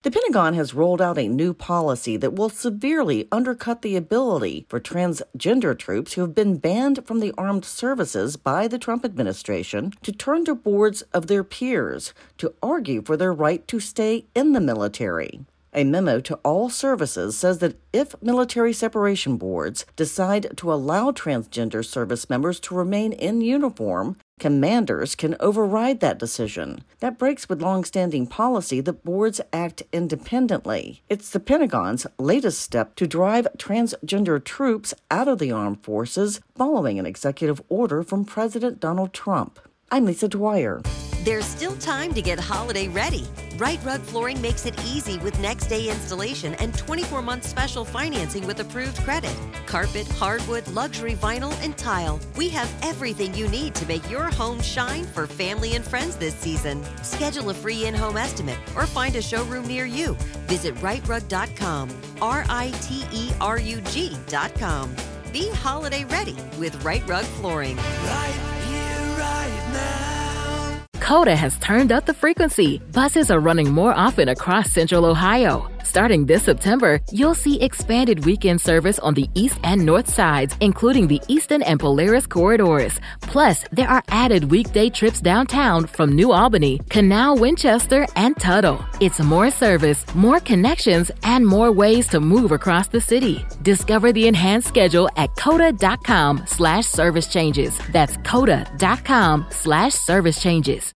The Pentagon has rolled out a new policy that will severely undercut the ability for transgender troops who have been banned from the armed services by the Trump administration to turn to boards of their peers to argue for their right to stay in the military. A memo to all services says that if military separation boards decide to allow transgender service members to remain in uniform, commanders can override that decision. That breaks with longstanding policy that boards act independently. It's the Pentagon's latest step to drive transgender troops out of the armed forces following an executive order from President Donald Trump. I'm Lisa Dwyer. There's still time to get holiday ready. Right Rug Flooring makes it easy with next-day installation and 24-month special financing with approved credit. Carpet, hardwood, luxury vinyl, and tile. We have everything you need to make your home shine for family and friends this season. Schedule a free in-home estimate or find a showroom near you. Visit rightrug.com, RITERUG.com. Be holiday ready with Right Rug Flooring. Right here, right now. Coda has turned up the frequency. Buses are running more often across Central Ohio. Starting this September, you'll see expanded weekend service on the east and north sides, including the Eastern and Polaris corridors. Plus, there are added weekday trips downtown from New Albany, Canal, Winchester, and Tuttle. It's more service, more connections, and more ways to move across the city. Discover the enhanced schedule at coda.com/service changes. That's coda.com/service changes.